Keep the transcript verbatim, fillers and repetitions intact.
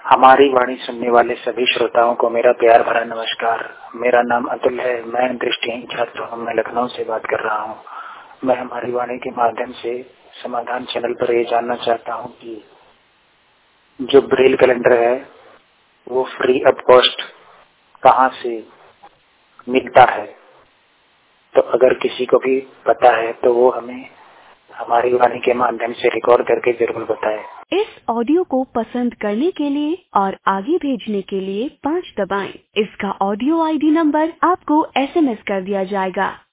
हमारी वाणी सुनने वाले सभी श्रोताओं को मेरा प्यार भरा नमस्कार। मेरा नाम अतुल है। मैं दृष्टिहीन छात्र हूँ। मैं लखनऊ से बात कर रहा हूँ। मैं हमारी वाणी के माध्यम से समाधान चैनल पर ये जानना चाहता हूँ कि जो ब्रेल कैलेंडर है वो फ्री ऑफ कॉस्ट कहाँ से मिलता है। तो अगर किसी को भी पता है तो वो हमें हमारी वाणी के माध्यम से रिकॉर्ड करके जरूर बताए। इस ऑडियो को पसंद करने के लिए और आगे भेजने के लिए पाँच दबाएं। इसका ऑडियो आईडी नंबर आपको एसएमएस कर दिया जाएगा।